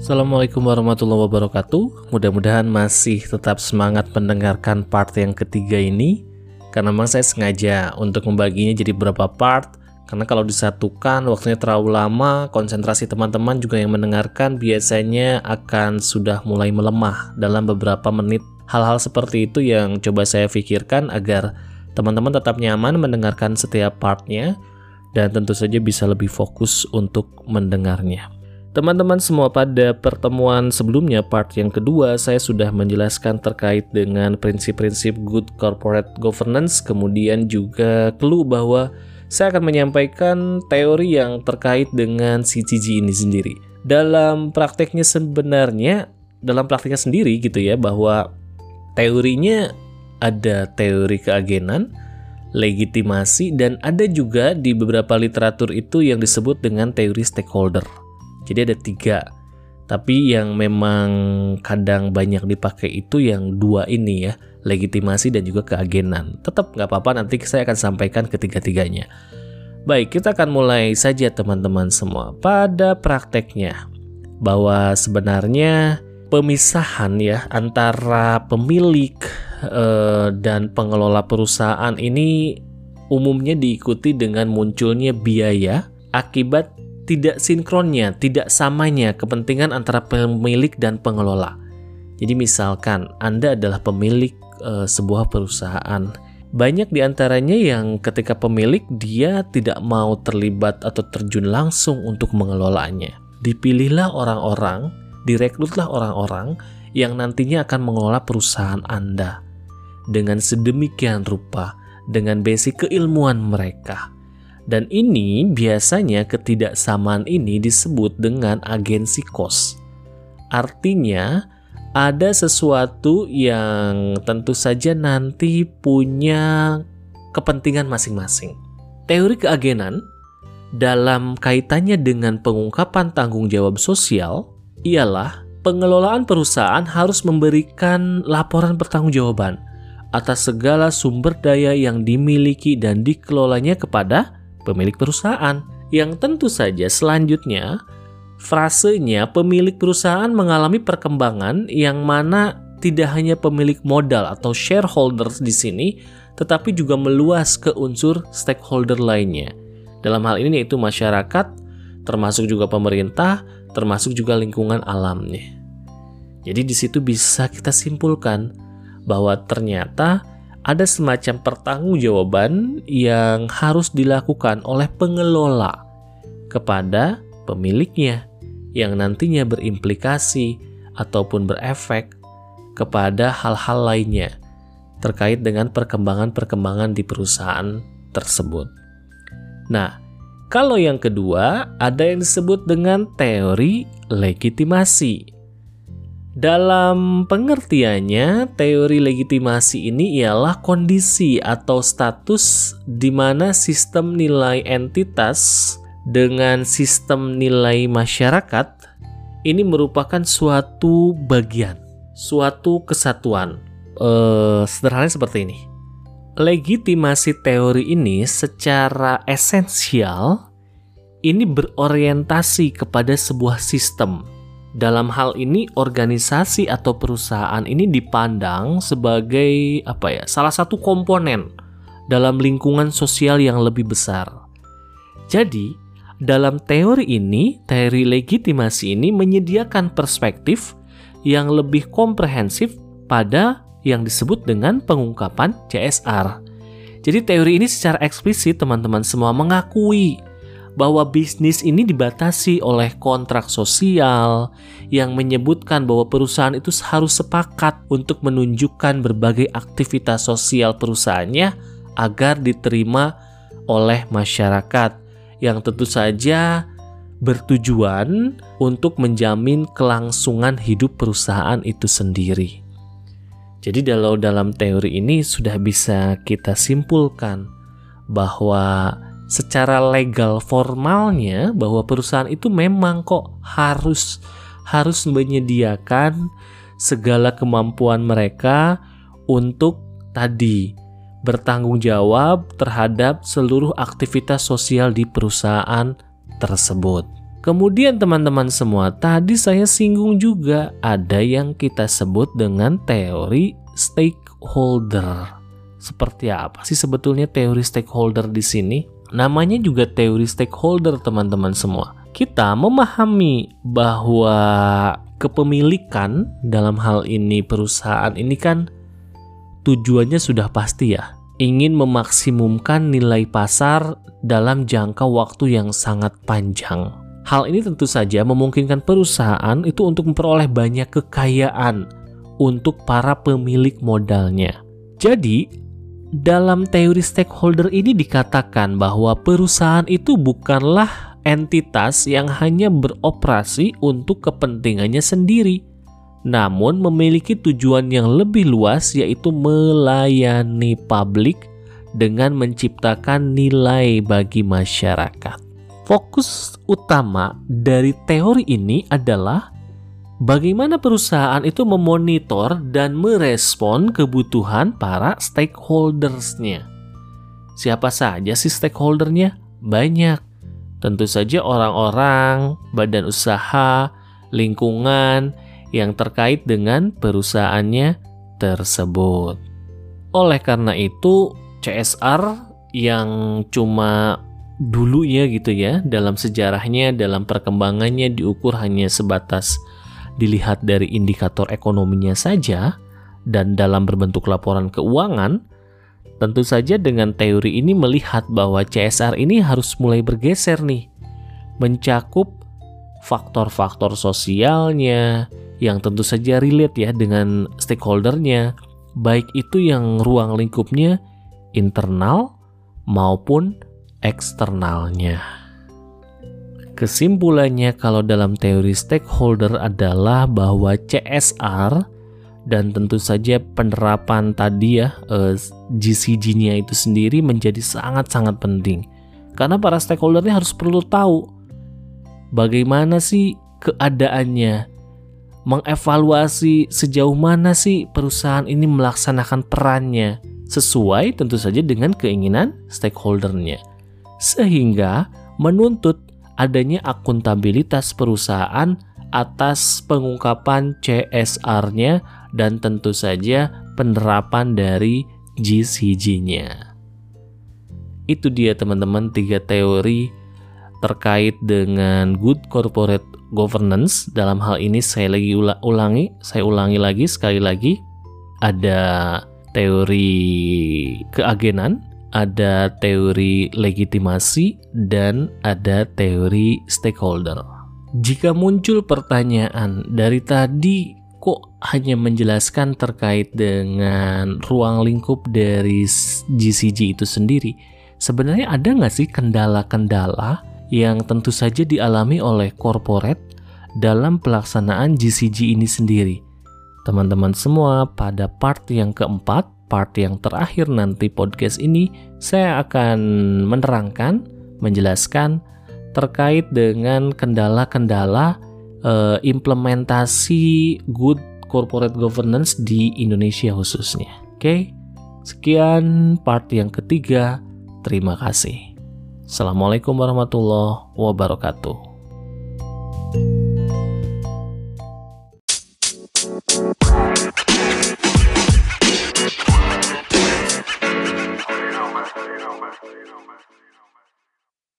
Assalamualaikum warahmatullahi wabarakatuh. Mudah-mudahan masih tetap semangat mendengarkan part yang ketiga ini. Karena memang saya sengaja untuk membaginya jadi beberapa part. Karena kalau disatukan waktunya terlalu lama, konsentrasi teman-teman juga yang mendengarkan biasanya akan sudah mulai melemah dalam beberapa menit. Hal-hal seperti itu yang coba saya pikirkan agar teman-teman tetap nyaman mendengarkan setiap partnya dan tentu saja bisa lebih fokus untuk mendengarnya. Teman-teman semua, pada pertemuan sebelumnya part yang kedua saya sudah menjelaskan terkait dengan prinsip-prinsip good corporate governance, kemudian juga clue bahwa saya akan menyampaikan teori yang terkait dengan CGG ini sendiri. Dalam prakteknya sendiri gitu ya, bahwa teorinya ada teori keagenan, legitimasi, dan ada juga di beberapa literatur itu yang disebut dengan teori stakeholder. Jadi ada 3, tapi yang memang kadang banyak dipakai itu yang 2 ini ya, legitimasi dan juga keagenan. Tetap nggak apa-apa, nanti saya akan sampaikan ketiga-tiganya. Baik, kita akan mulai saja teman-teman semua. Pada prakteknya, bahwa sebenarnya pemisahan ya antara pemilik dan pengelola perusahaan ini umumnya diikuti dengan munculnya biaya akibat tidak sinkronnya, tidak samanya kepentingan antara pemilik dan pengelola. Jadi misalkan Anda adalah pemilik sebuah perusahaan. Banyak diantaranya yang ketika pemilik dia tidak mau terlibat atau terjun langsung untuk mengelolanya. Dipilihlah orang-orang, direkrutlah orang-orang yang nantinya akan mengelola perusahaan Anda. Dengan sedemikian rupa, dengan basic keilmuan mereka. Dan ini biasanya ketidaksamaan ini disebut dengan agensi cost. Artinya ada sesuatu yang tentu saja nanti punya kepentingan masing-masing. Teori keagenan dalam kaitannya dengan pengungkapan tanggung jawab sosial ialah pengelolaan perusahaan harus memberikan laporan pertanggungjawaban atas segala sumber daya yang dimiliki dan dikelolanya kepada pemilik perusahaan, yang tentu saja selanjutnya frasenya pemilik perusahaan mengalami perkembangan yang mana tidak hanya pemilik modal atau shareholders di sini, tetapi juga meluas ke unsur stakeholder lainnya. Dalam hal ini yaitu masyarakat, termasuk juga pemerintah, termasuk juga lingkungan alamnya. Jadi di situ bisa kita simpulkan bahwa ternyata ada semacam pertanggungjawaban yang harus dilakukan oleh pengelola kepada pemiliknya yang nantinya berimplikasi ataupun berefek kepada hal-hal lainnya terkait dengan perkembangan-perkembangan di perusahaan tersebut. Nah, kalau yang kedua ada yang disebut dengan teori legitimasi. Dalam pengertiannya, teori legitimasi ini ialah kondisi atau status di mana sistem nilai entitas dengan sistem nilai masyarakat ini merupakan suatu bagian, suatu kesatuan. Sederhananya seperti ini. Legitimasi teori ini secara esensial ini berorientasi kepada sebuah sistem. Dalam hal ini organisasi atau perusahaan ini dipandang sebagai salah satu komponen dalam lingkungan sosial yang lebih besar. Jadi, dalam teori ini, teori legitimasi ini menyediakan perspektif yang lebih komprehensif pada yang disebut dengan pengungkapan CSR. Jadi teori ini secara eksplisit teman-teman semua mengakui bahwa bisnis ini dibatasi oleh kontrak sosial yang menyebutkan bahwa perusahaan itu harus sepakat untuk menunjukkan berbagai aktivitas sosial perusahaannya agar diterima oleh masyarakat yang tentu saja bertujuan untuk menjamin kelangsungan hidup perusahaan itu sendiri. Jadi dalam teori ini sudah bisa kita simpulkan bahwa secara legal formalnya bahwa perusahaan itu memang kok harus menyediakan segala kemampuan mereka untuk tadi bertanggung jawab terhadap seluruh aktivitas sosial di perusahaan tersebut. Kemudian teman-teman semua, tadi saya singgung juga ada yang kita sebut dengan teori stakeholder. Seperti apa sih sebetulnya teori stakeholder di sini? Namanya juga teori stakeholder teman-teman semua. Kita memahami bahwa kepemilikan dalam hal ini perusahaan ini kan tujuannya sudah pasti ya. Ingin memaksimumkan nilai pasar dalam jangka waktu yang sangat panjang. Hal ini tentu saja memungkinkan perusahaan itu untuk memperoleh banyak kekayaan untuk para pemilik modalnya. Jadi, dalam teori stakeholder ini dikatakan bahwa perusahaan itu bukanlah entitas yang hanya beroperasi untuk kepentingannya sendiri, namun memiliki tujuan yang lebih luas, yaitu melayani publik dengan menciptakan nilai bagi masyarakat. Fokus utama dari teori ini adalah bagaimana perusahaan itu memonitor dan merespon kebutuhan para stakeholders-nya. Siapa saja sih stakeholder-nya? Banyak. Tentu saja orang-orang, badan usaha, lingkungan yang terkait dengan perusahaannya tersebut. Oleh karena itu, CSR yang cuma dulunya gitu ya, dalam sejarahnya, dalam perkembangannya diukur hanya sebatas dilihat dari indikator ekonominya saja dan dalam berbentuk laporan keuangan, tentu saja dengan teori ini melihat bahwa CSR ini harus mulai bergeser nih, mencakup faktor-faktor sosialnya yang tentu saja relate ya dengan stakeholdernya, baik itu yang ruang lingkupnya internal maupun eksternalnya. Kesimpulannya kalau dalam teori stakeholder adalah bahwa CSR dan tentu saja penerapan tadi ya GCG-nya itu sendiri menjadi sangat-sangat penting. Karena para stakeholdernya harus perlu tahu bagaimana sih keadaannya, mengevaluasi sejauh mana sih perusahaan ini melaksanakan perannya sesuai tentu saja dengan keinginan stakeholdernya. Sehingga menuntut adanya akuntabilitas perusahaan atas pengungkapan CSR-nya dan tentu saja penerapan dari GCG-nya. Itu dia teman-teman 3 teori terkait dengan good corporate governance. Dalam hal ini saya ulangi lagi sekali lagi. Ada teori keagenan, ada teori legitimasi, dan ada teori stakeholder. Jika muncul pertanyaan dari tadi kok hanya menjelaskan terkait dengan ruang lingkup dari GCG itu sendiri, sebenarnya ada nggak sih kendala-kendala yang tentu saja dialami oleh corporate dalam pelaksanaan GCG ini sendiri? Teman-teman semua, pada part yang keempat, part yang terakhir nanti podcast ini, saya akan menerangkan, menjelaskan terkait dengan kendala-kendala implementasi good corporate governance di Indonesia khususnya. Oke, sekian part yang ketiga. Terima kasih. Assalamualaikum warahmatullahi wabarakatuh.